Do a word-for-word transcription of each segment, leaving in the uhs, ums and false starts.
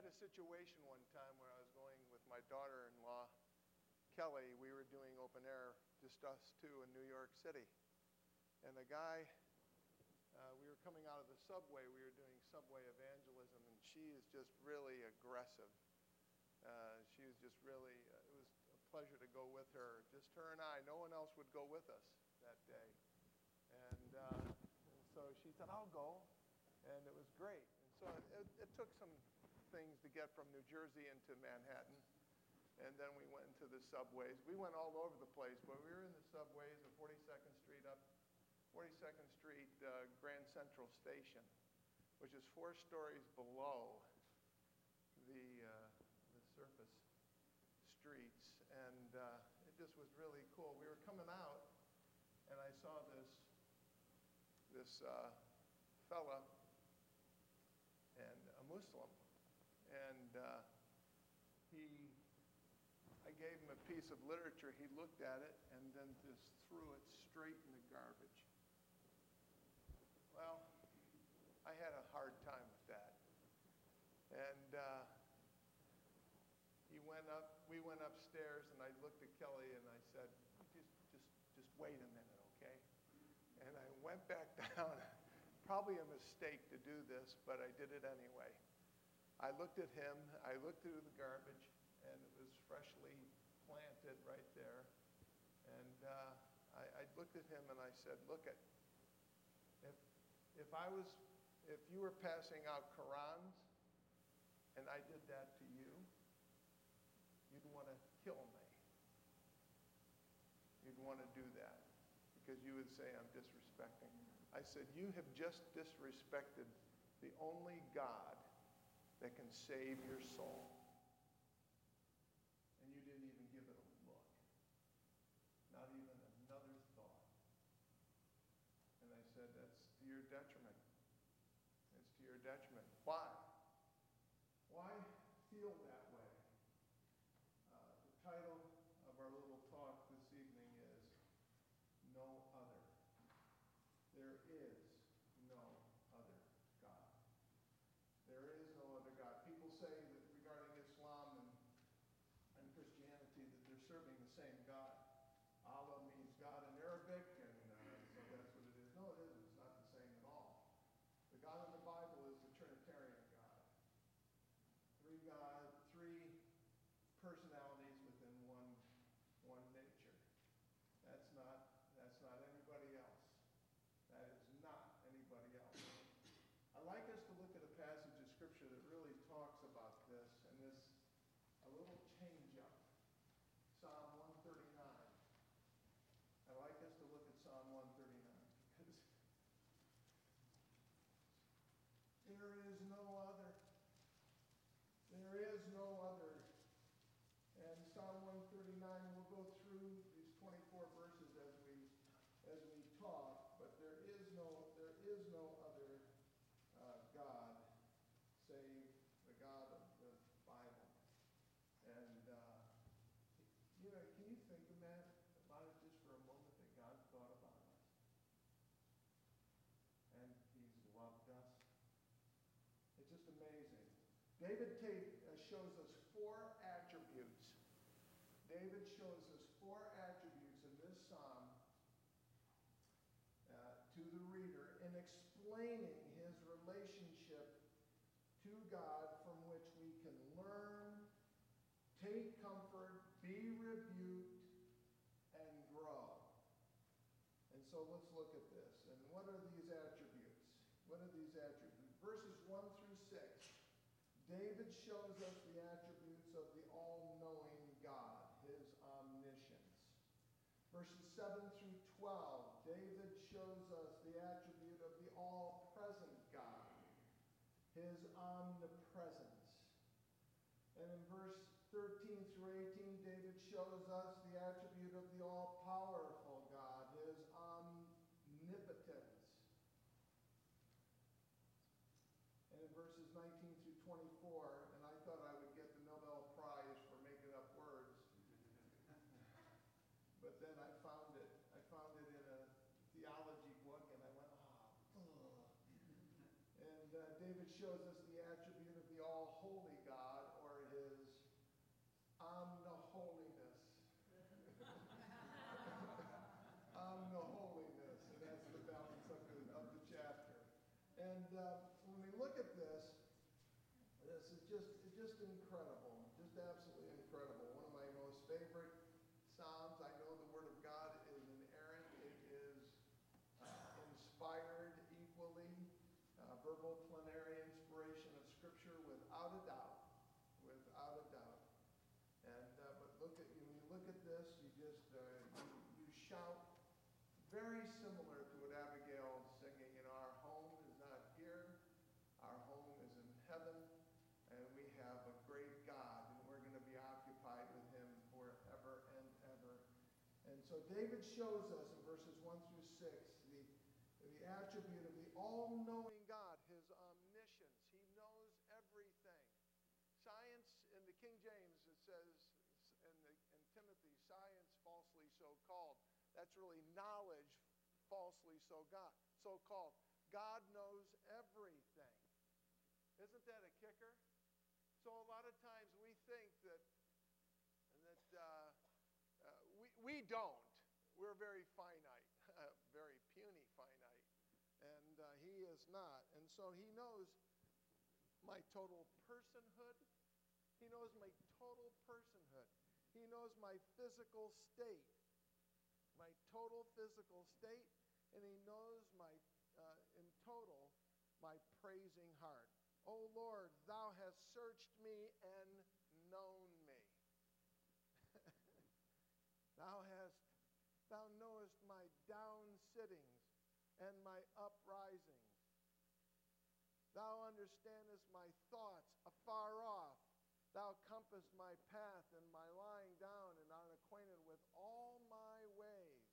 a situation one time where I was going with my daughter-in-law, Kelly. We were doing open air, just us two in New York City. And the guy, uh, we were coming out of the subway. We were doing subway evangelism, and she is just really aggressive. Uh, she was just really, uh, it was a pleasure to go with her. Just her and I. No one else would go with us that day. And, uh, and so she said, I'll go. And it was great. And so it, it took some things to get from New Jersey into Manhattan. And then we went into the subways. We went all over the place, but we were in the subways of forty-second Street up, forty-second Street uh, Grand Central Station, which is four stories below the, uh, the surface streets. And uh, it just was really cool. We were coming out, and I saw this, this uh, fella, and a Muslim. And uh, he, I gave him a piece of literature. He looked at it and then just threw it straight in the garbage. Well, I had a hard time with that. And uh, he went up, we went upstairs, and I looked at Kelly and I said, just, just, just wait a minute, okay? And I went back down. Probably a mistake to do this, but I did it anyway. I looked at him, I looked through the garbage, and it was freshly planted right there. And uh, I, I looked at him and I said, look, at, if, if I was, if you were passing out Qurans and I did that to you, you'd want to kill me. You'd want to do that because you would say I'm disrespecting. I said, you have just disrespected the only God that can save your soul. And you didn't even give it a look. Not even another thought. And I said, that's to your detriment. It's to your detriment. Why? Why feel that way? Uh, the title of our little talk this evening is No Other. There is no other God. There is no other God. People say that regarding Islam and, and Christianity that they're serving the same God. Allah means God in Arabic, and uh, so that's what it is. No, it isn't. It's not the same at all. The God in the Bible is the Trinitarian God. Three God, three personalities within one, one nature. That's not, that's not anybody else. That is not anybody else. I'd like us to look at a passage of Scripture that really talks about this, and this, a little change up. Psalm one thirty-nine. I'd like us to look at Psalm one thirty-nine, because there is no other. There is no other. And Psalm one thirty-nine, we'll go through these twenty-four verses as we as we talk, but there is no there is no other uh, God save the God of the Bible. And uh, you know, can you think of that about it just for a moment, that God thought about us and He's loved us? It's just amazing. David Tate uh, shows us four attributes. David shows us four attributes in this psalm uh, to the reader in explaining his relationship to God, from which we can learn, take comfort, be rebuked, and grow. And so let's look at this. And what are these attributes? What are these attributes? Verses one through six. David shows us the attributes of the all-knowing God, His omniscience. Verses seven through twelve, David shows us the attribute of the all-present God, His omnipresence. And in verse thirteen through eighteen, David shows us the attribute of the all-powerful God, His omnipotence. And in verses nineteen through twenty-four, and I thought I would get the Nobel Prize for making up words, but then I found it. I found it in a theology book, and I went, oh, ugh. And uh, David shows us the attribute of the all-holy God, And uh, when we look at this, this is just, it's just incredible, just absolutely incredible. One of my most favorite Psalms. I know the Word of God is inerrant. It is uh, inspired equally, uh, verbal plenary inspiration of Scripture without a doubt, without a doubt. And uh, but look at when you look at this, you just uh, you, you shout. Very similar to what Abigail is singing. You know, our home is not here. Our home is in heaven, and we have a great God, and we're going to be occupied with Him forever and ever. And so David shows us in verses one through six the, the attribute of the all-knowing God, His omniscience. He knows everything. Science, in the King James, it says, in, the, in Timothy, science falsely so called. That's really knowledge falsely so God, so called. God knows everything. Isn't that a kicker? So a lot of times we think that that uh, uh, we we don't. We're very finite, uh, very puny finite, and uh, He is not. And so He knows my total personhood. He knows my total personhood. He knows my physical state. My total physical state, and He knows my, uh, in total, my praising heart. O Lord, Thou hast searched me and known me. Thou hast, Thou knowest my down sittings and my uprisings. Thou understandest my thoughts afar off. Thou compassest my path and my lying down, and art acquainted with all my ways.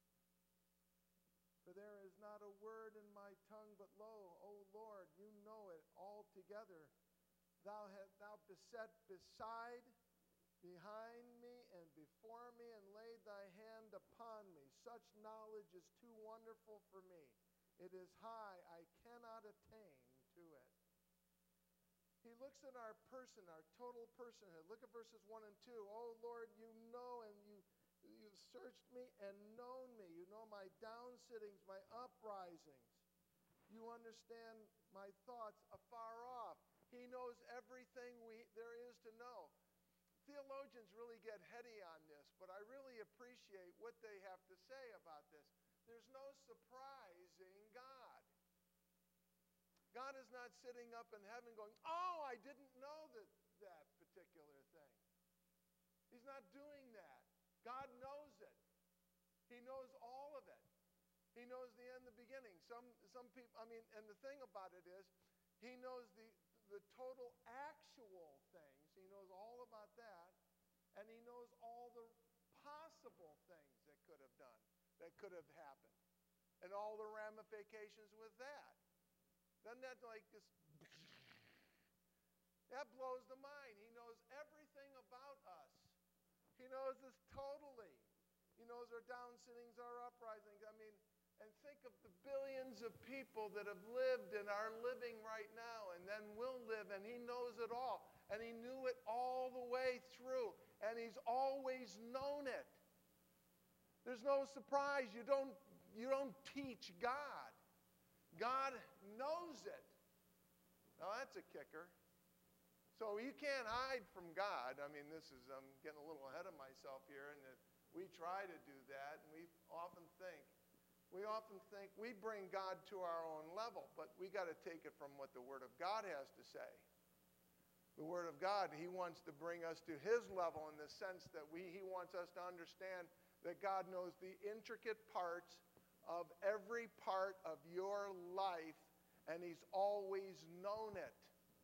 For there is not a word in my tongue, but lo, O Lord, you know it altogether. Thou hast thou beset beside, behind me, and before me, and laid thy hand upon me. Such knowledge is too wonderful for me. It is high, I cannot attain to it. He looks at our person, our total personhood. Look at verses one and two. Oh, Lord, you know and you, you've searched me and known me. You know my down sittings, my uprisings. You understand my thoughts afar off. He knows everything we, there is to know. Theologians really get heady on this, but I really appreciate what they have to say about this. There's no surprising God. God is not sitting up in heaven going, oh, I didn't know that, that particular thing. He's not doing that. God knows it. He knows all of it. He knows the end, the beginning. Some, some people, I mean, and the thing about it is, He knows the, the total actual things. He knows all about that. And He knows all the possible things that could have done, that could have happened. And all the ramifications with that. Doesn't that like this? That blows the mind. He knows everything about us. He knows us totally. He knows our down sittings, our uprisings. I mean, and think of the billions of people that have lived and are living right now and then will live, and He knows it all. And He knew it all the way through. And He's always known it. There's no surprise. You don't, you don't teach God. God knows it. Now that's a kicker. So you can't hide from God. I mean, this is, I'm getting a little ahead of myself here, and we try to do that, and we often think, we often think we bring God to our own level, but we got to take it from what the Word of God has to say. The Word of God, He wants to bring us to His level in the sense that we, He wants us to understand that God knows the intricate parts of every part of your life, and He's always known it.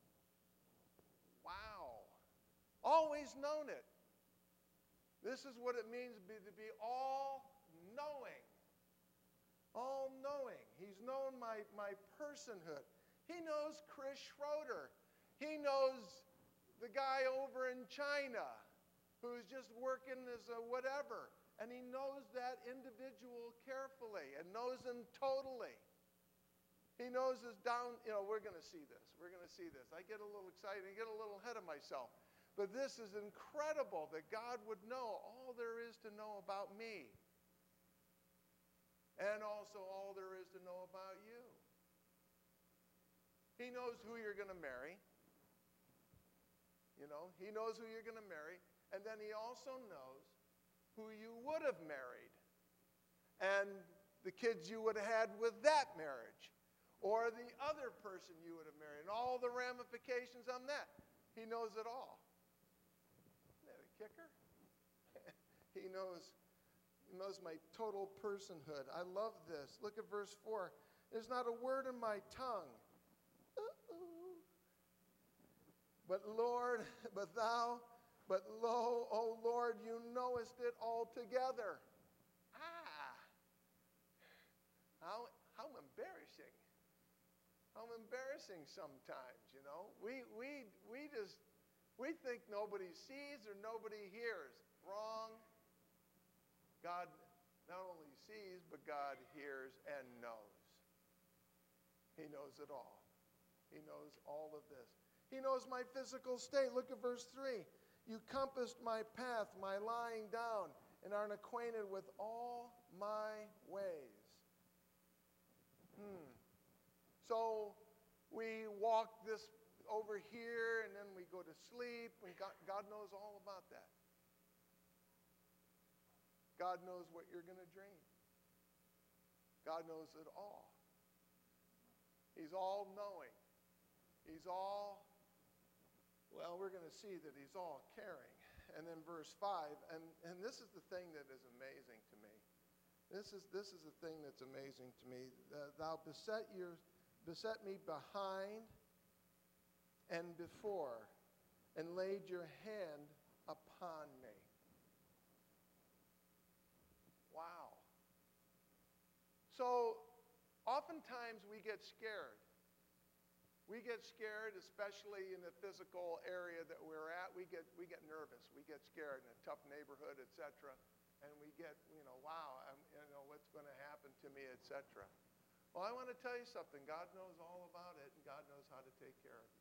Wow. Always known it. This is what it means to be, to be all-knowing. All-knowing. He's known my, my personhood. He knows Chris Schroeder. He knows the guy over in China who's just working as a whatever. And He knows that individual carefully and knows him totally. He knows us down, you know, we're going to see this. We're going to see this. I get a little excited. I get a little ahead of myself. But this is incredible that God would know all there is to know about me. And also all there is to know about you. He knows who you're going to marry. You know, he knows who you're going to marry. And then he also knows who you would have married and the kids you would have had with that marriage or the other person you would have married and all the ramifications on that. He knows it all. Isn't that a kicker? He knows, he knows my total personhood. I love this. Look at verse four. There's not a word in my tongue. Uh-oh. But Lord, but thou, but lo, O Lord, you knowest it altogether. Ah, how, how embarrassing. How embarrassing sometimes, you know. We, we, we just, we think nobody sees or nobody hears. Wrong. God not only sees, but God hears and knows. He knows it all. He knows all of this. He knows my physical state. Look at verse three. You compassed my path, my lying down, and are acquainted with all my ways. Hmm. So we walk this over here, and then we go to sleep, and God, God knows all about that. God knows what you're going to dream. God knows it all. He's all-knowing. He's all, well, we're going to see that he's all-caring. And then verse five, and, and this is the thing that is amazing to me. This is, this is the thing that's amazing to me. Uh, thou beset, your, beset me behind and before, and laid your hand upon me. Wow. So, oftentimes we get scared. We get scared, especially in the physical area that we're at. We get we get nervous. We get scared in a tough neighborhood, et cetera. And we get, you know, wow, I'm, you know, what's going to happen to me, et cetera. Well, I want to tell you something. God knows all about it, and God knows how to take care of you.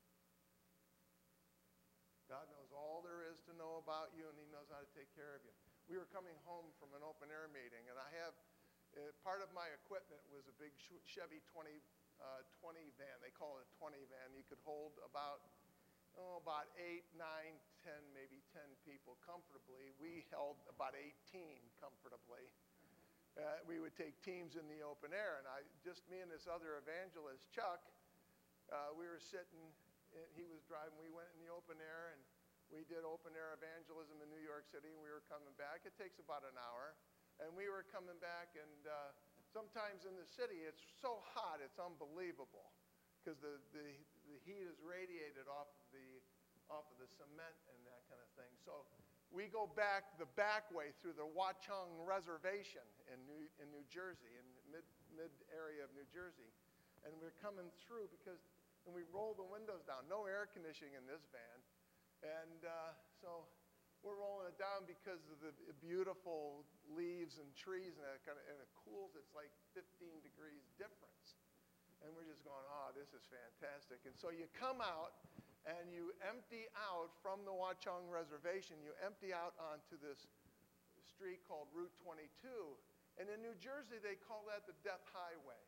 God knows all there is to know about you, and he knows how to take care of you. We were coming home from an open air meeting, and I have, uh, part of my equipment was a big Chevy twenty, uh, twenty van. They call it a twenty van. You could hold about, oh, about eight, nine, ten, maybe ten people comfortably. We held about eighteen comfortably. Uh, we would take teams in the open air, and I, just me and this other evangelist, Chuck, uh, we were sitting, he was driving, we went in the open air, and we did open air evangelism in New York City, and we were coming back. It takes about an hour. And we were coming back, and uh, sometimes in the city, it's so hot, it's unbelievable, because the, the, the heat is radiated off of the, off of the cement and that kind of thing. So we go back the back way through the Watchung Reservation in New, in New Jersey, in mid, mid area of New Jersey. And we're coming through because, and we roll the windows down. No air conditioning in this van. And uh, so we're rolling it down because of the beautiful leaves and trees and that kind of, and it cools. It's like fifteen degrees difference. And we're just going, oh, this is fantastic. And so you come out and you empty out from the Watchung Reservation, you empty out onto this street called Route twenty-two. And in New Jersey, they call that the Death Highway.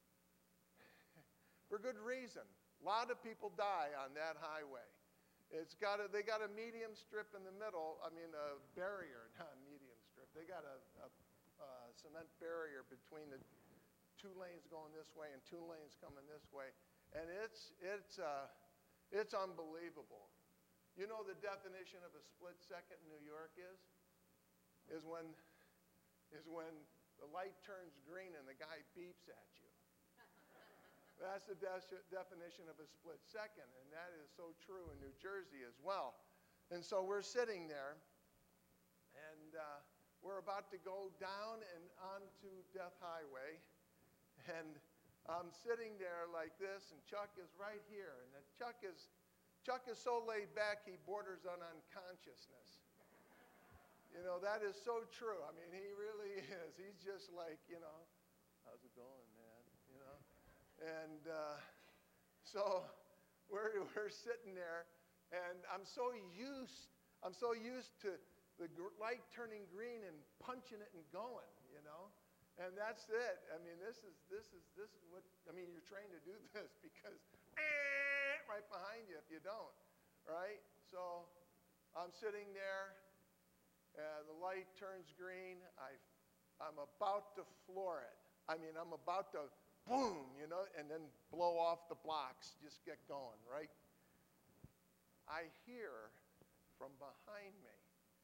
For good reason. A lot of people die on that highway. It's got a, they got a medium strip in the middle, I mean a barrier, not a medium strip. They got a, a, a cement barrier between the two lanes going this way and two lanes coming this way. And it's, it's, uh, it's unbelievable. You know the definition of a split second in New York is? Is when, is when the light turns green and the guy beeps at you. That's the de- definition of a split second, and that is so true in New Jersey as well. And so we're sitting there, and uh, we're about to go down and onto Death Highway, and I'm sitting there like this, and Chuck is right here, and Chuck is Chuck is so laid back he borders on unconsciousness. You know, that is so true. I mean, he really is. He's just like, you know, how's it going, man? You know. And uh, so we're, we're sitting there, and I'm so used, I'm so used to the gr- light turning green and punching it and going, you know. And that's it. I mean, this is this is this is what I mean. You're trained to do this because eh, right behind you if you don't, right? So I'm sitting there. Uh, the light turns green. I, I'm about to floor it. I mean, I'm about to boom, you know, and then blow off the blocks. Just get going, right? I hear from behind me,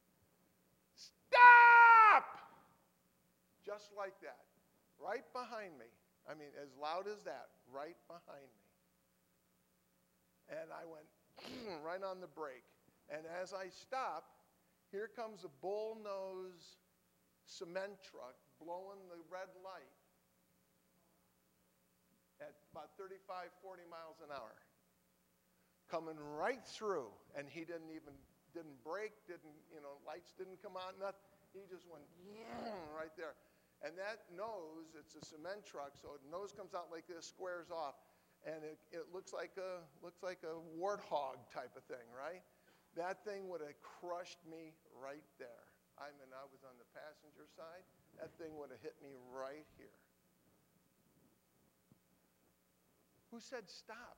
stop! Just like that, right behind me. I mean, as loud as that, right behind me. And I went right on the brake. And as I stopped, here comes a bull-nosed cement truck blowing the red light at about thirty-five, forty miles an hour. Coming right through, and he didn't even, didn't brake, didn't, you know, lights didn't come on, nothing. He just went right there. And that nose, it's a cement truck, so the nose comes out like this, squares off, and it, it looks like a looks like a warthog type of thing, right? That thing would have crushed me right there. I mean, I was on the passenger side. That thing would have hit me right here. Who said stop?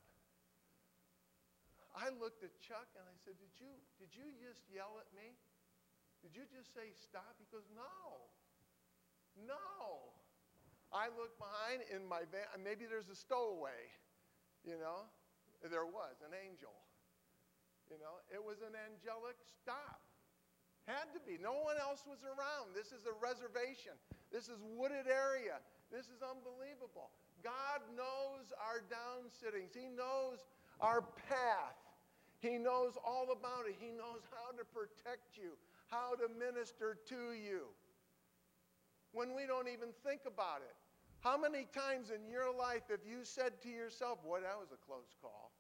I looked at Chuck and I said, did you, did you just yell at me? Did you just say stop? He goes, no. No. I looked behind in my van. Maybe there's a stowaway, you know. There was an angel. You know, it was an angelic stop. Had to be. No one else was around. This is a reservation. This is wooded area. This is unbelievable. God knows our down sittings. He knows our path. He knows all about it. He knows how to protect you, how to minister to you when we don't even think about it. How many times in your life have you said to yourself, boy, that was a close call?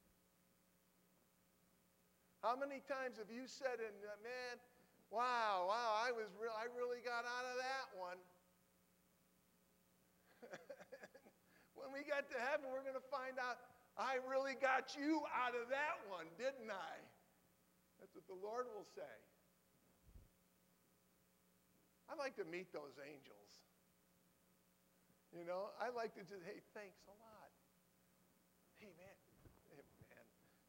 How many times have you said, in, uh, man, wow, wow, I was real, I really got out of that one. When we get to heaven, we're going to find out, I really got you out of that one, didn't I? That's what the Lord will say. I like to meet those angels. You know, I like to just, hey, thanks a lot. Hey, man. Hey, man.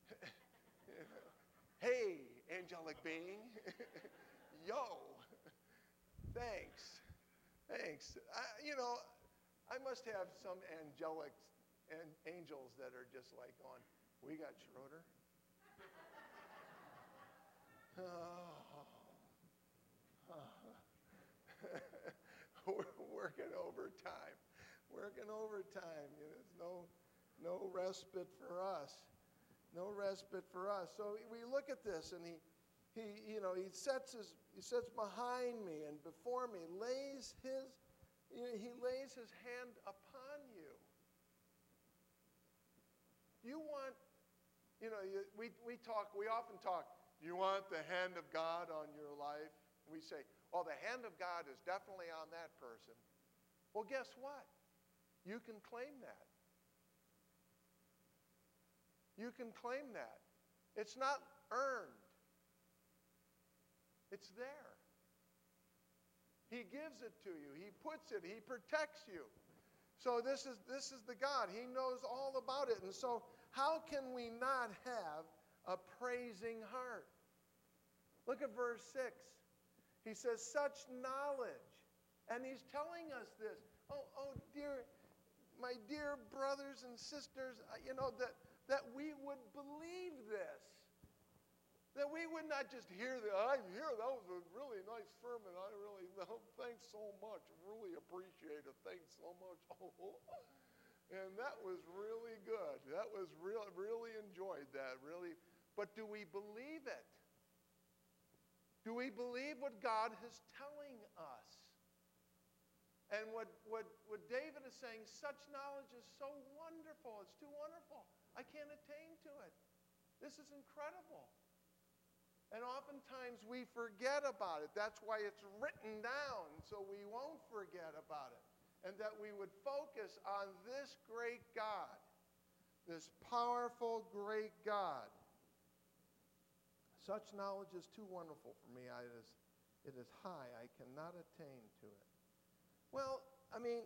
Hey, angelic being. Yo. Thanks. Thanks. I, you know, I must have some angelic and angels that are just like going, we got Schroeder. Oh. We're working overtime. Working overtime. You know, there's no, no respite for us. No respite for us. So we look at this, and he, he, you know, he sets his, he sits behind me and before me, lays his, you know, he lays his hand upon you. You want, you know, you, we we talk, we often talk. You want the hand of God on your life? We say, oh, the hand of God is definitely on that person. Well, guess what? You can claim that. You can claim that. It's not earned. It's there. He gives it to you. He puts it. He protects you. So this is this is the God. He knows all about it. And so how can we not have a praising heart? Look at verse six. He says, such knowledge. And he's telling us this. Oh, oh, dear, my dear brothers and sisters, you know, that that we would believe this. That we would not just hear that. I hear that was a really nice sermon. I really, oh, thanks so much. Really appreciate it. Thanks so much. Oh, and that was really good. That was real. Really enjoyed that. Really. But do we believe it? Do we believe what God is telling us? And what, what, what David is saying, such knowledge is so wonderful. It's too wonderful. I can't attain to it. This is incredible. And oftentimes we forget about it. That's why it's written down, so we won't forget about it. And that we would focus on this great God, this powerful, great God. Such knowledge is too wonderful for me. I, it, is, it is high. I cannot attain to it. Well, I mean,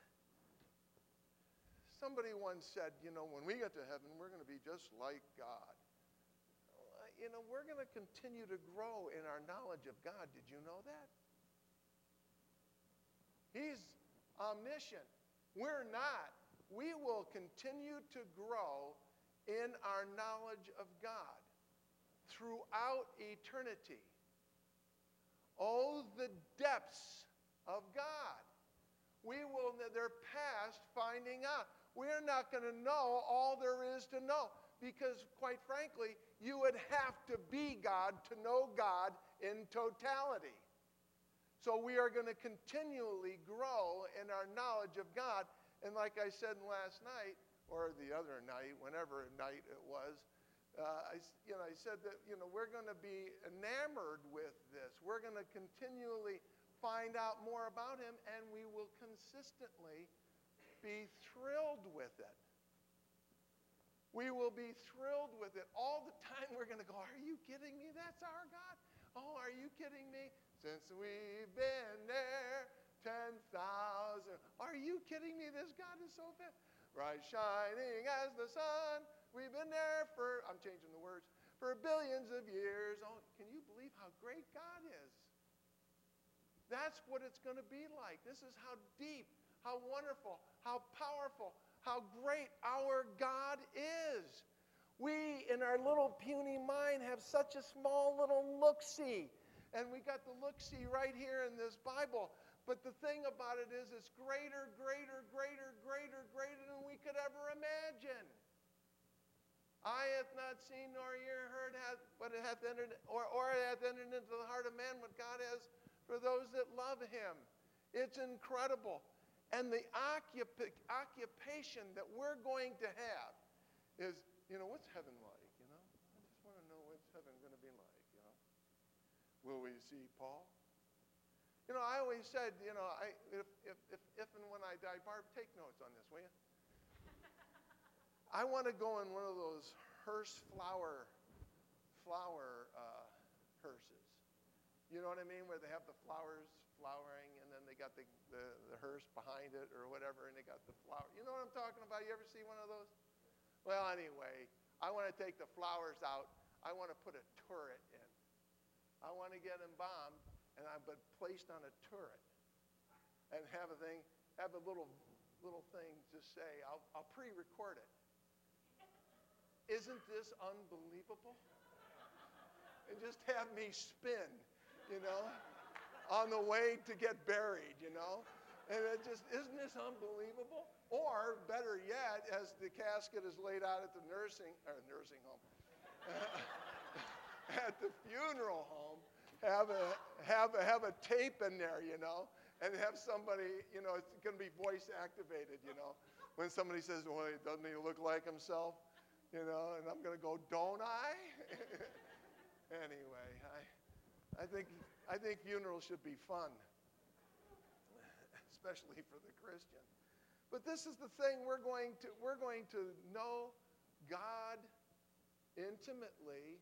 somebody once said, you know, when we get to heaven, we're going to be just like God. You know, we're going to continue to grow in our knowledge of God. Did you know that? He's omniscient. We're not. We will continue to grow in our knowledge of God throughout eternity. Oh, the depths of God. We will, they're past finding out. We're not going to know all there is to know because, quite frankly, you would have to be God to know God in totality. So we are going to continually grow in our knowledge of God. And like I said last night, or the other night, whenever night it was, uh, I, you know, I said that, you know, we're going to be enamored with this. We're going to continually find out more about him, and we will consistently be thrilled with it. We will be thrilled with it. All the time we're going to go, are you kidding me? That's our God? Oh, are you kidding me? Since we've been there ten thousand. Are you kidding me? This God is so fit. Bright shining as the sun. We've been there for, I'm changing the words, for billions of years. Oh, can you believe how great God is? That's what it's going to be like. This is how deep, how wonderful, how powerful, how great our God is. We, in our little puny mind, have such a small little look-see. And we got the look-see right here in this Bible. But the thing about it is it's greater, greater, greater, greater, greater than we could ever imagine. Eye hath not seen nor ear heard, hath, but it hath entered, or, or it hath entered into the heart of man what God has for those that love him. It's incredible. And the occup- occupation that we're going to have is, you know, what's heaven like, you know? I just want to know what's heaven going to be like, you know? Will we see Paul? You know, I always said, you know, I, if, if, if, if and when I die, Barb, take notes on this, will you? I want to go in one of those hearse flower, flower uh, hearses. You know what I mean? Where they have the flowers flowering, and then they got the, the, the hearse behind it or whatever, and they got the flower. You know what I'm talking about? You ever see one of those? Well, anyway, I want to take the flowers out. I want to put a turret in. I want to get embalmed, and I'm but placed on a turret, and have a thing, have a little little thing to say. I'll, I'll pre-record it. Isn't this unbelievable? And just have me spin, you know, on the way to get buried, you know. And it just, isn't this unbelievable? Or, better yet, as the casket is laid out at the nursing, or nursing home, at the funeral home, have a, have, a, have a tape in there, you know, and have somebody, you know, it's going to be voice activated, you know. When somebody says, well, doesn't he look like himself? You know, and I'm going to go, don't I? Anyway, I, I think I think funerals should be fun, especially for the Christian. But this is the thing, we're going to we're going to know God intimately,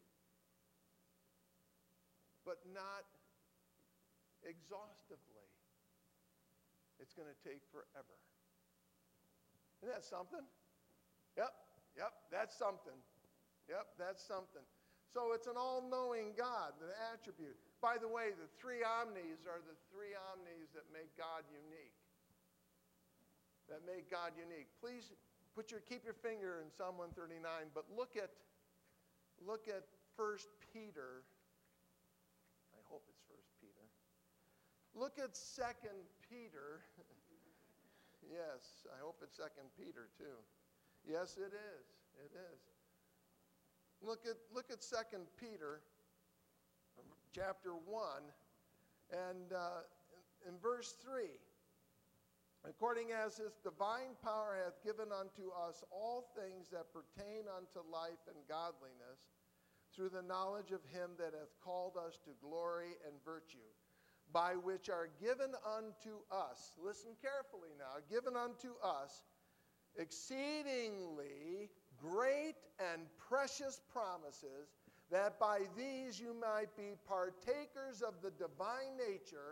but not exhaustively. It's going to take forever. Isn't that something? Yep. Yep, that's something. Yep, that's something. So it's an all-knowing God, the attribute. By the way, the three omnis are the three omnis that make God unique. That make God unique. Please put your keep your finger in Psalm one thirty-nine, but look at look at First Peter. I hope it's First Peter. Look at Second Peter. Yes, I hope it's Second Peter too. Yes, it is. It is. Look at look at Second Peter, chapter one, and uh, in, in verse three. According as his divine power hath given unto us all things that pertain unto life and godliness, through the knowledge of him that hath called us to glory and virtue, by which are given unto us, listen carefully now, given unto us, exceedingly great and precious promises, that by these you might be partakers of the divine nature,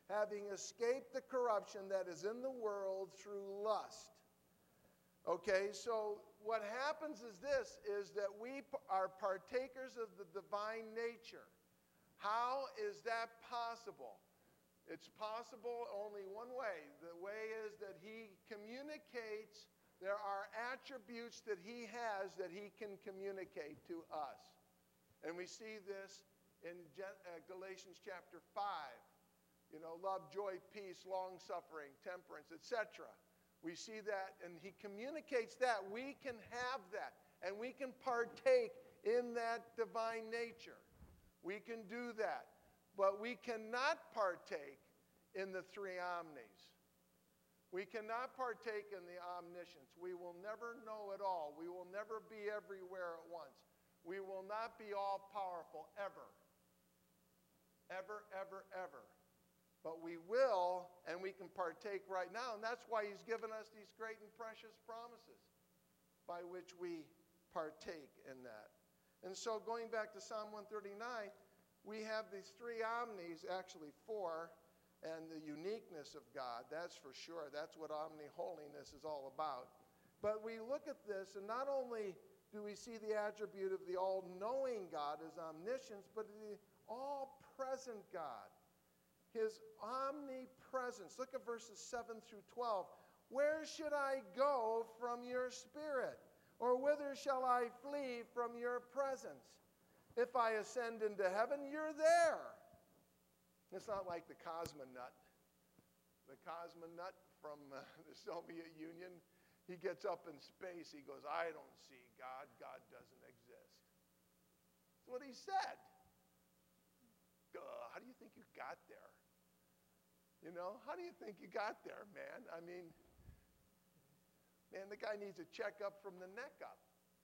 having escaped the corruption that is in the world through lust. Okay, so what happens is this, is that we are partakers of the divine nature. How is that possible? It's possible only one way. The way is that he communicates. There are attributes that he has that he can communicate to us. And we see this in Galatians chapter five. You know, love, joy, peace, long-suffering, temperance, et cetera. We see that, and he communicates that. We can have that, and we can partake in that divine nature. We can do that. But we cannot partake in the three omnis. We cannot partake in the omniscience. We will never know it all. We will never be everywhere at once. We will not be all-powerful ever. Ever, ever, ever. But we will, and we can partake right now. And that's why he's given us these great and precious promises by which we partake in that. And so going back to Psalm one thirty-nine, we have these three omnis, actually four, and the uniqueness of God. That's for sure. That's what omni-holiness is all about. But we look at this, and not only do we see the attribute of the all-knowing God as omniscience, but the all-present God. His omnipresence. Look at verses seven through twelve. Where should I go from your spirit? Or whither shall I flee from your presence? If I ascend into heaven, you're there. It's not like the cosmonaut. The cosmonaut from uh, the Soviet Union, he gets up in space. He goes, I don't see God. God doesn't exist. That's what he said. Duh, how do you think you got there? You know, how do you think you got there, man? I mean, man, the guy needs a checkup from the neck up.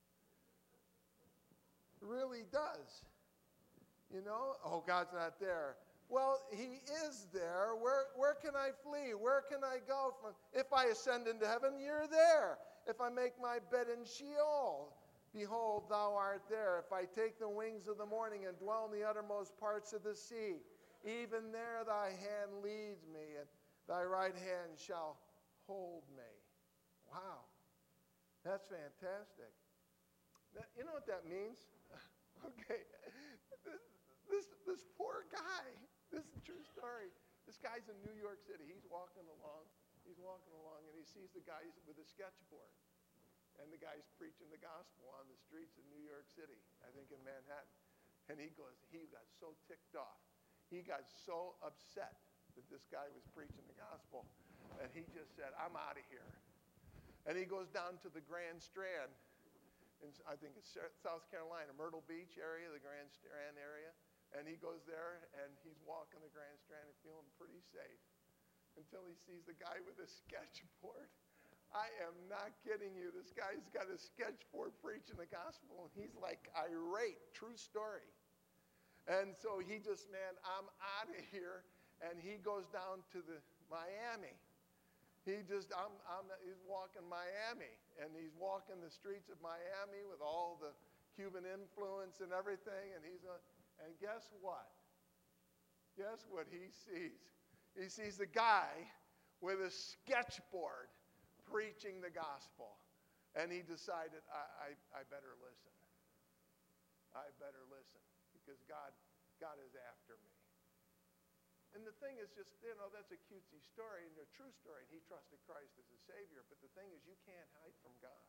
Really does. You know, oh, God's not there. Well, he is there. Where, where can I flee? Where can I go from? If I ascend into heaven, you're there. If I make my bed in Sheol, behold, thou art there. If I take the wings of the morning and dwell in the uttermost parts of the sea, even there thy hand leads me, and thy right hand shall hold me. Wow. That's fantastic. Now, you know what that means? Okay. This, this, this poor guy, this is a true story. This guy's in New York City. He's walking along. He's walking along, and he sees the guy with a sketchboard. And the guy's preaching the gospel on the streets of New York City, I think in Manhattan. And he goes, he got so ticked off. He got so upset that this guy was preaching the gospel. And he just said, I'm out of here. And he goes down to the Grand Strand, in, I think it's South Carolina, Myrtle Beach area, the Grand Strand area. And he goes there, and he's walking the Grand Strand and feeling pretty safe until he sees the guy with a sketchboard. I am not kidding you. This guy's got a sketchboard preaching the gospel, and he's like irate. True story. And so he just, man, I'm out of here. And he goes down to the Miami. He just, I'm, I'm, he's walking Miami. And he's walking the streets of Miami with all the Cuban influence and everything. And he's, uh, and guess what? Guess what he sees? He sees the guy with a sketchboard preaching the gospel. And he decided, I, I, I better listen. I better listen. Because God, God is after me. And the thing is just, you know, that's a cutesy story and a true story. And he trusted Christ as a Savior. But the thing is, you can't hide from God.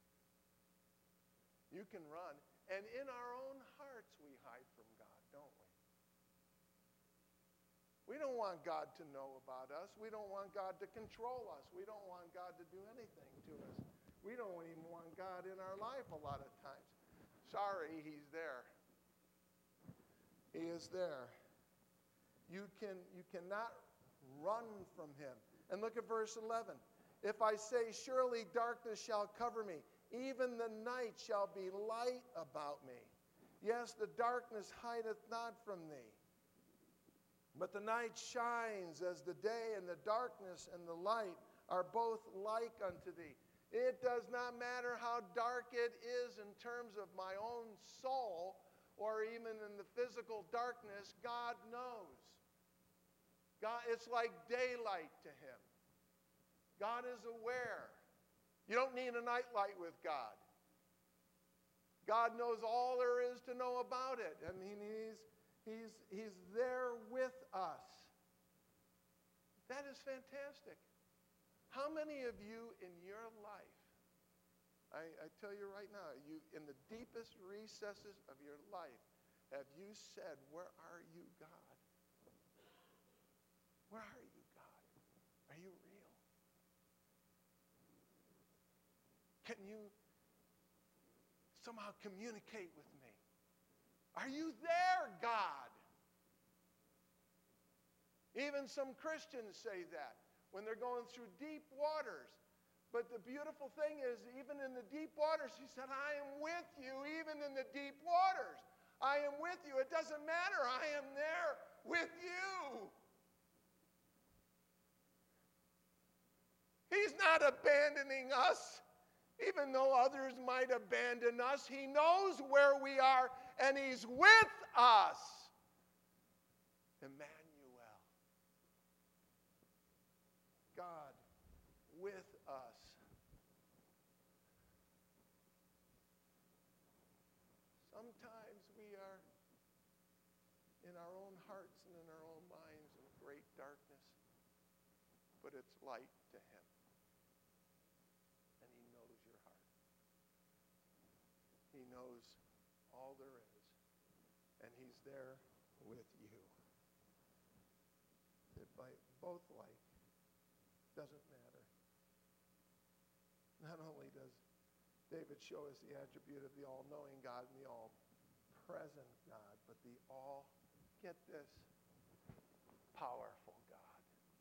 You can run. And in our own hearts, we hide from God, don't we? We don't want God to know about us. We don't want God to control us. We don't want God to do anything to us. We don't even want God in our life a lot of times. Sorry, he's there. He is there. You can you cannot run from him. And look at verse eleven. If I say, surely darkness shall cover me, even the night shall be light about me. Yes, the darkness hideth not from thee. But the night shines as the day, and the darkness and the light are both like unto thee. It does not matter how dark it is in terms of my own soul, or even in the physical darkness, God knows. God, it's like daylight to him. God is aware. You don't need a nightlight with God. God knows all there is to know about it. I mean, he's, he's, he's there with us. That is fantastic. How many of you in your life, I, I tell you right now, you in the deepest recesses of your life, have you said, where are you, God? Where are you, God? Are you real? Can you somehow communicate with me? Are you there, God? Even some Christians say that when they're going through deep waters. But the beautiful thing is, even in the deep waters, he said, I am with you even in the deep waters. I am with you. It doesn't matter. I am there with you. He's not abandoning us. Even though others might abandon us, he knows where we are, and he's with us. Emmanuel. God with us. Sometimes we are in our own hearts and in our own minds in great darkness, but it's light to him. And he knows your heart. He knows all there is, and he's there with you. It by both light doesn't matter. Not only does David show us the attribute of the all-knowing God and the all-present God, but the all, get this, powerful God.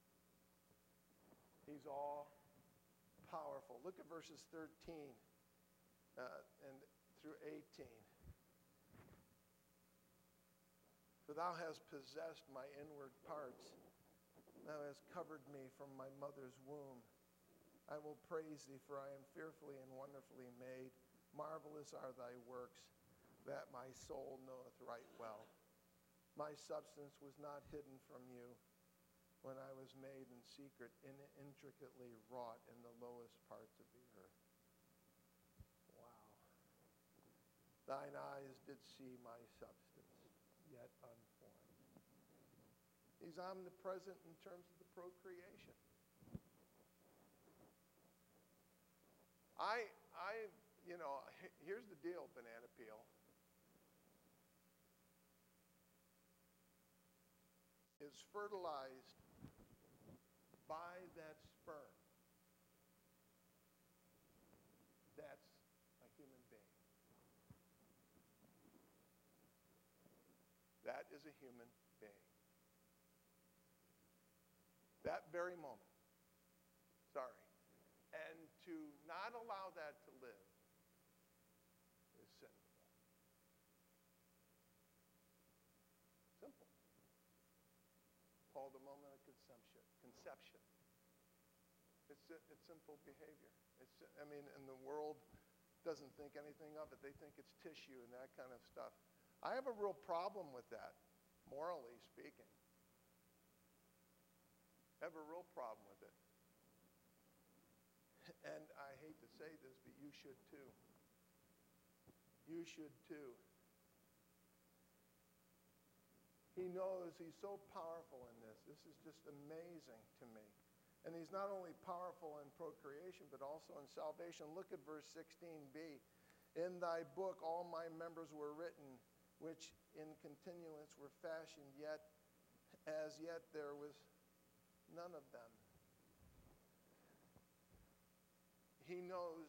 He's all powerful. Look at verses thirteen uh, and through eighteen. For thou hast possessed my inward parts. Thou hast covered me from my mother's womb. I will praise thee, for I am fearfully and wonderfully made. Marvelous are thy works, that my soul knoweth right well. My substance was not hidden from you when I was made in secret, in intricately wrought in the lowest parts of the earth. Wow. Thine eyes did see my substance, yet unformed. He's omnipresent in terms of the procreation. I, I, you know, here's the deal, Banana Peel. Is fertilized by that sperm. That's a human being. That is a human being. That very moment. Sorry. And to not allow that to live is sinful. Simple. Called the moment of conception. Conception. It's, it's simple behavior. It's, I mean, and the world doesn't think anything of it. They think it's tissue and that kind of stuff. I have a real problem with that, morally speaking. I have a real problem with it. And I hate to say this, but you should too. You should too. He knows he's so powerful in this. This is just amazing to me. And he's not only powerful in procreation, but also in salvation. Look at verse sixteen b. In thy book all my members were written, which in continuance were fashioned, yet as yet there was none of them. He knows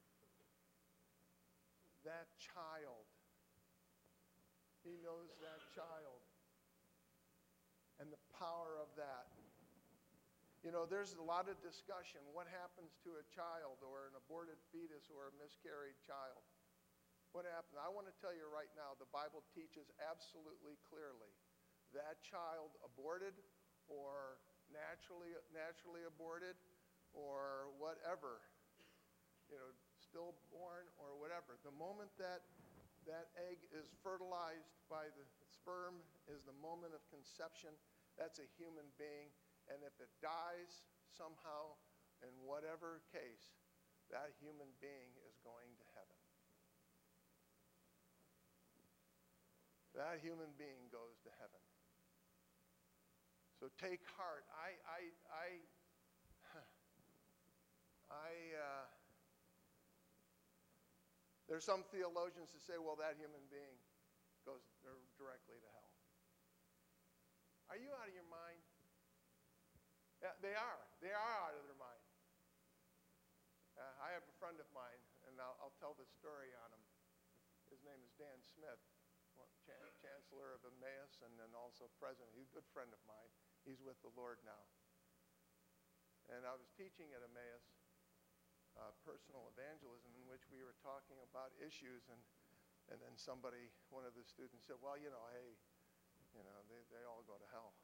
that child. He knows that child and the power of that. You know, there's a lot of discussion. What happens to a child or an aborted fetus or a miscarried child? What happens? I want to tell you right now, the Bible teaches absolutely clearly that child aborted or naturally, naturally aborted or whatever, you know, stillborn or whatever. The moment that that egg is fertilized by the sperm is the moment of conception. That's a human being. And if it dies somehow, in whatever case, that human being is going to heaven. That human being goes to heaven. So take heart. I, I, I, I, uh, there's some theologians that say, well, that human being goes directly to hell. Are you out of your mind? Yeah, they are. They are out of their mind. Uh, I have a friend of mine, and I'll, I'll tell this story on him. His name is Dan Smith, Chan- Chancellor of Emmaus, and then also President. He's a good friend of mine. He's with the Lord now. And I was teaching at Emmaus uh, personal evangelism, in which we were talking about issues, and and then somebody, one of the students said, well, you know, hey, you know, they, they all go to hell.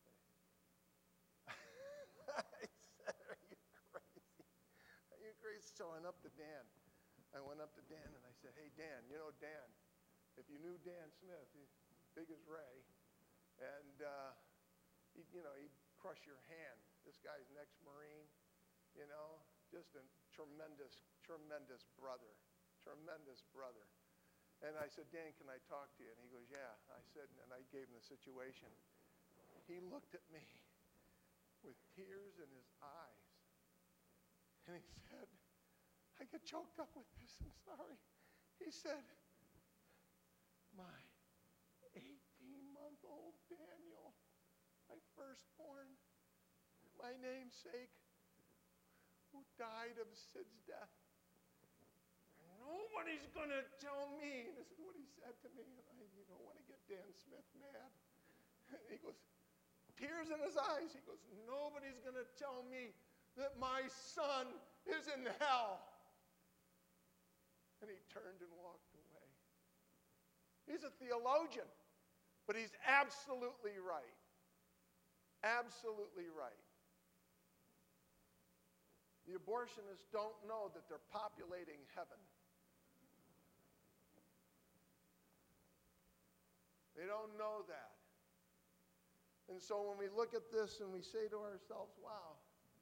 I said, are you crazy? Are you crazy? So I went up to Dan. I went up to Dan and I said, hey, Dan, you know Dan, if you knew Dan Smith, he's big as Ray, and, uh, he, you know, he'd crush your hand. This guy's an ex-Marine, you know, just a tremendous, tremendous brother, tremendous brother. And I said, Dan, can I talk to you? And he goes, yeah. I said, and I gave him the situation. He looked at me with tears in his eyes. And he said, I get choked up with this, I'm sorry. He said, my eighteen-month-old Daniel, my firstborn, my namesake, who died of Sid's death. Nobody's going to tell me. This is what he said to me. And I, you don't want to get Dan Smith mad. And he goes, tears in his eyes. He goes, nobody's going to tell me that my son is in hell. And he turned and walked away. He's a theologian, but he's absolutely right. Absolutely right. The abortionists don't know that they're populating heaven. They don't know that. And so when we look at this and we say to ourselves, wow,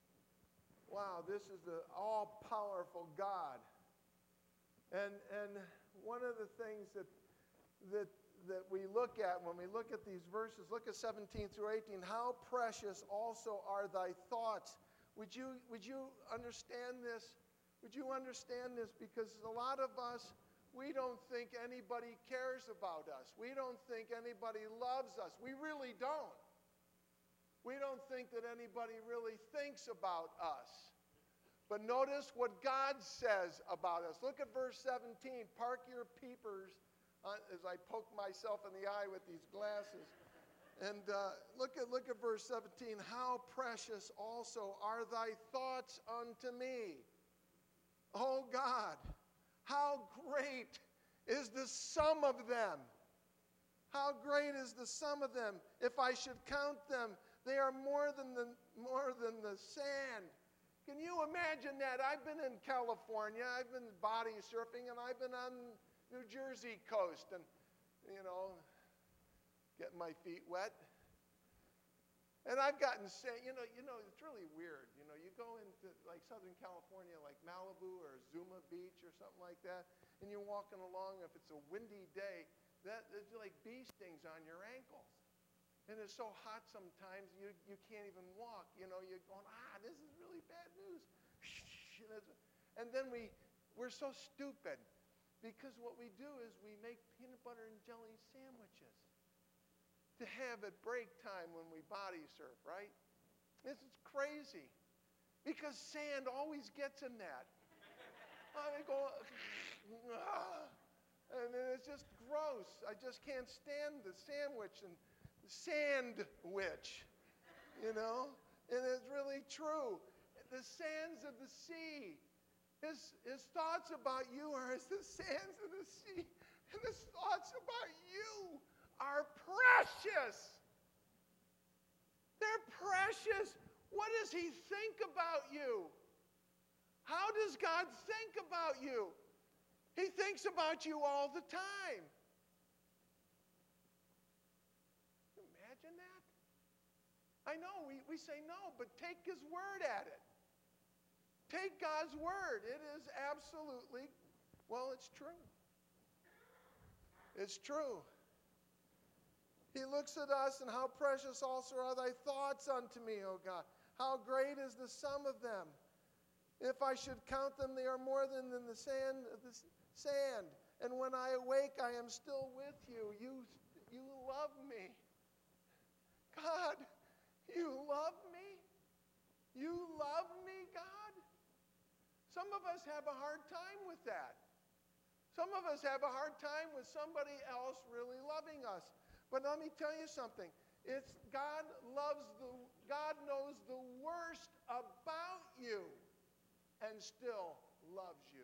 wow, this is the all-powerful God. And and one of the things that that that we look at when we look at these verses, look at seventeen through eighteen, how precious also are thy thoughts. Would you would you understand this? Would you understand this? Because a lot of us, we don't think anybody cares about us. We don't think anybody loves us. We really don't. We don't think that anybody really thinks about us. But notice what God says about us. Look at verse seventeen. Park your peepers uh, as I poke myself in the eye with these glasses. And uh, look at look at verse seventeen. How precious also are thy thoughts unto me. Oh God, how great is the sum of them. How great is the sum of them. If I should count them, they are more than the, more than the sand. Can you imagine that? I've been in California, I've been body surfing, and I've been on New Jersey coast, and, you know, getting my feet wet. And I've gotten sand, you know, you know, it's really weird. You know, you go into like Southern California, like Malibu or Zuma Beach or something like that, and you're walking along, if it's a windy day, that there's like bee stings on your ankles. And it's so hot sometimes you, you can't even walk. You know, you're going, ah, this is really bad news. And then we, we're so stupid because what we do is we make peanut butter and jelly sandwiches to have at break time when we body surf, right? This is crazy because sand always gets in that. I go, ah, and it's just gross. I just can't stand the sandwich and sandwich, you know? And it's really true. The sands of the sea. His, his thoughts about you are as the sands of the sea. And his thoughts about you are precious. They're precious. What does he think about you? How does God think about you? He thinks about you all the time. Imagine that. I know, we, we say no, but take his word at it. Take God's word. It is absolutely, well, it's true. It's true. He looks at us, and how precious also are thy thoughts unto me, O God. How great is the sum of them. If I should count them, they are more than in the sand of the sand. And when I awake, I am still with you. You, you love me. God, you love me? You love me, God? Some of us have a hard time with that. Some of us have a hard time with somebody else really loving us. But let me tell you something. It's God loves the God knows the worst about you and still loves you.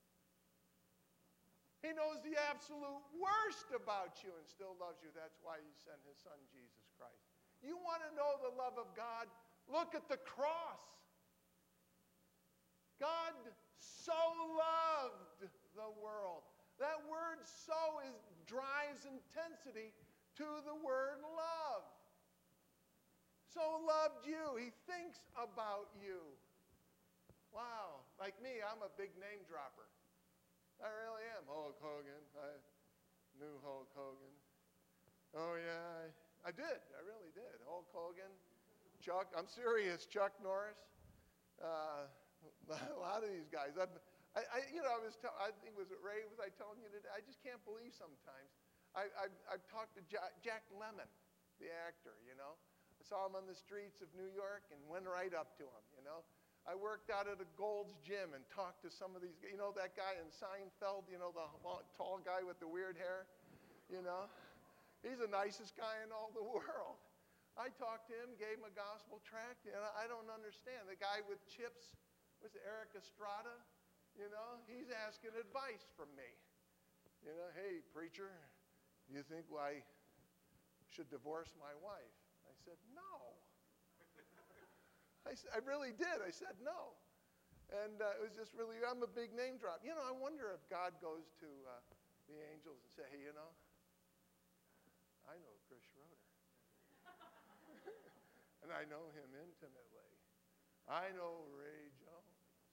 He knows the absolute worst about you and still loves you. That's why he sent his son, Jesus Christ. You want to know the love of God? Look at the cross. God so loved the world. That word so is, drives intensity to the word love. So loved you. He thinks about you. Wow. Like me, I'm a big name dropper. I really am. Hulk Hogan. I knew Hulk Hogan. Oh, yeah. I, I did. I really did. Hulk Hogan. Chuck. I'm serious. Chuck Norris. Uh, a lot of these guys. I've, I, I, you know, I was. Tell, I think was it Ray? Was I telling you today? I just can't believe sometimes. I, I've, I've talked to Jack, Jack Lemmon, the actor. You know, I saw him on the streets of New York and went right up to him. You know, I worked out at a Gold's Gym and talked to some of these. You know, that guy in Seinfeld. You know, the tall guy with the weird hair. You know, he's the nicest guy in all the world. I talked to him, gave him a gospel tract, and I don't understand. The guy with chips. Was it Eric Estrada? You know, he's asking advice from me. You know, hey, preacher, do you think I should divorce my wife? I said, no. I, I really did. I said, no. And uh, it was just really, I'm a big name drop. You know, I wonder if God goes to uh, the angels and say, hey, you know, I know Chris Schroeder. And I know him intimately. I know Ray Jones.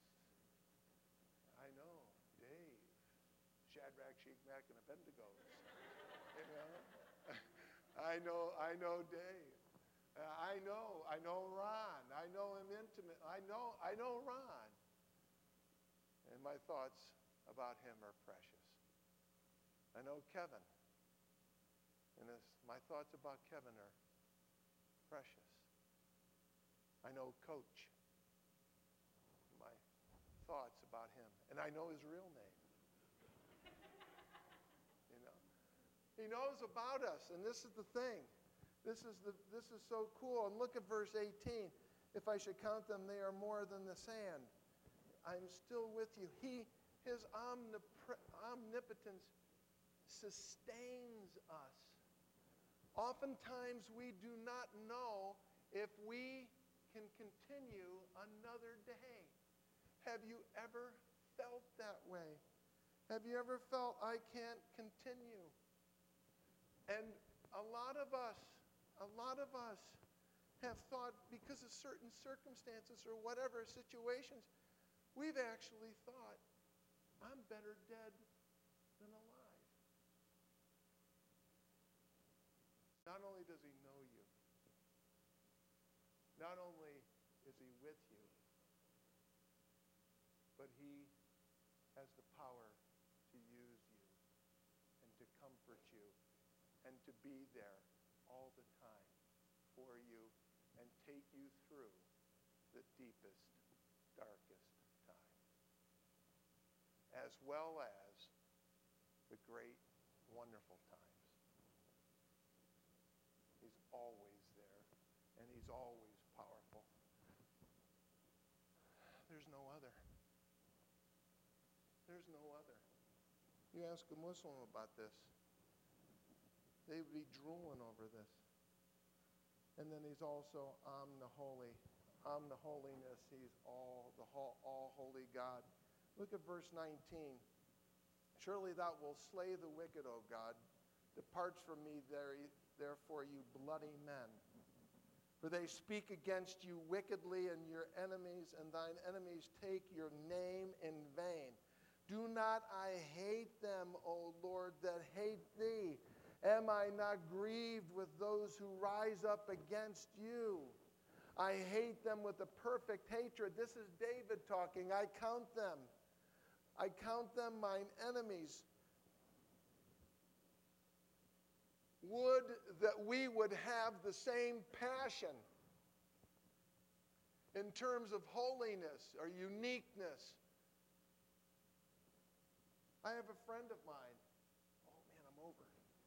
I know Dave. Shadrach, Meshach, and Abednego. You know? I know, I know Dave. Uh, I know, I know Ron. I know him intimate. I know, I know Ron. And my thoughts about him are precious. I know Kevin. And this, my thoughts about Kevin are precious. I know Coach. My thoughts about him. And I know his real name. You know. He knows about us, and this is the thing. This is the this is so cool. And look at verse eighteen. If I should count them, they are more than the sand. I'm still with you. He his omnipre- omnipotence sustains us. Oftentimes we do not know if we can continue another day. Have you ever felt that way? Have you ever felt, I can't continue? And a lot of us, a lot of us have thought, because of certain circumstances or whatever situations, we've actually thought, I'm better dead than alive. Not only does he know you, not only is he with you, but he has the power to use you and to comfort you and to be there all the time for you and take you through the deepest, darkest time, as well as the great, wonderful times. He's always there, and he's always powerful. There's no other. There's no other. You ask a Muslim about this, they would be drooling over this. And then he's also omni-holy. Omni-holiness, he's all the all, all holy God. Look at verse nineteen. Surely thou wilt slay the wicked, O God. Depart from me, there, therefore, you bloody men. For they speak against you wickedly, and your enemies and thine enemies take your name in vain. Do not I hate them, O Lord, that hate thee? Am I not grieved with those who rise up against you? I hate them with a perfect hatred. This is David talking. I count them. I count them mine enemies. Would that we would have the same passion in terms of holiness or uniqueness. I have a friend of mine. Oh man, I'm over.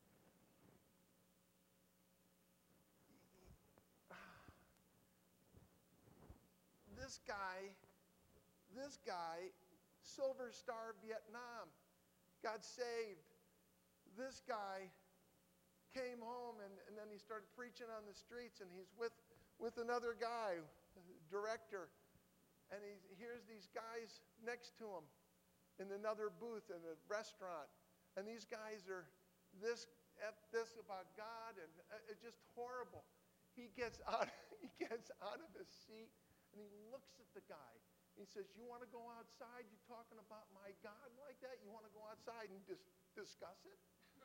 This guy, this guy, Silver Star Vietnam, got saved. This guy came home and, and then he started preaching on the streets, and he's with, with another guy, director, and he hears these guys next to him in another booth in a restaurant, and these guys are this F this about God, and it's just horrible. He gets out, he gets out of his seat, and he looks at the guy. He says, "You want to go outside? You talking about my God like that? You want to go outside and dis- discuss it?"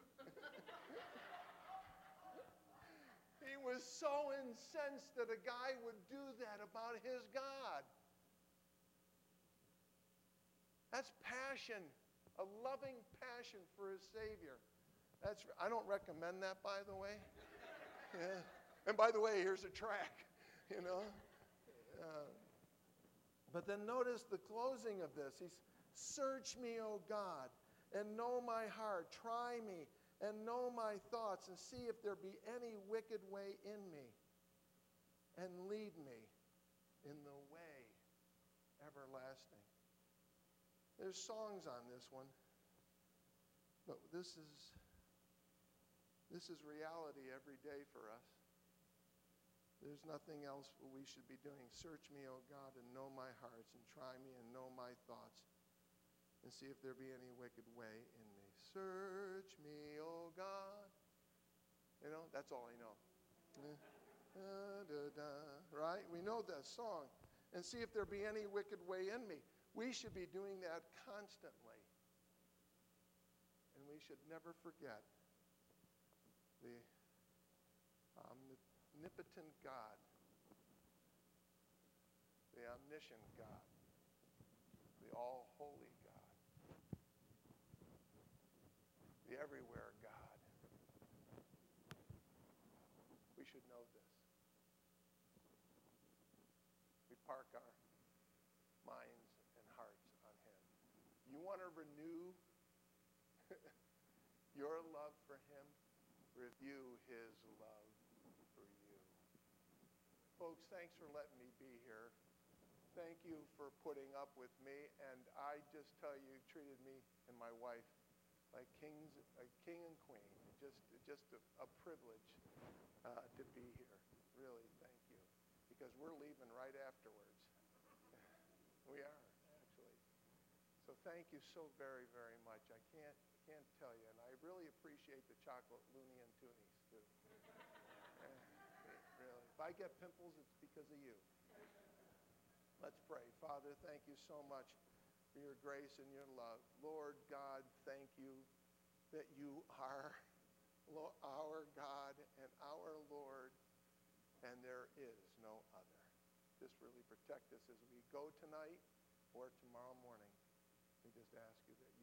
He was so incensed that a guy would do that about his God. That's passion, a loving passion for his Savior. That's, I don't recommend that, by the way. Yeah. And by the way, here's a track, you know. Uh, but then notice the closing of this. He's, "Search me, O God, and know my heart. Try me and know my thoughts, and see if there be any wicked way in me, and lead me in the way everlasting." There's songs on this one, but this is this is reality every day for us. There's nothing else we should be doing. Search me, O God, and know my hearts, and try me and know my thoughts, and see if there be any wicked way in me. Search me, O God. You know, that's all I know. Da, da, da, right? We know that song. And see if there be any wicked way in me. We should be doing that constantly. And we should never forget the omnipotent God, the omniscient God, the all-holy God, the everywhere God. We should know this. We park our minds and hearts on Him. You want to renew your love for Him? Review His love for you. Folks, thanks for letting me be here. Thank you for putting up with me. And I just tell you, you treated me and my wife like kings, a king and queen. Just, just a, a privilege uh, to be here. Really, thank you. Because we're leaving right afterwards. We are, actually. So thank you so very, very much. I can't, can't tell you. And I really appreciate the chocolate loony and toonies, too. Yeah, really. If I get pimples, it's because of you. Let's pray. Father, thank you so much for your grace and your love. Lord God, thank you that you are our God and our Lord, and there is no other. Just really protect us as we go tonight or tomorrow morning. We just ask you that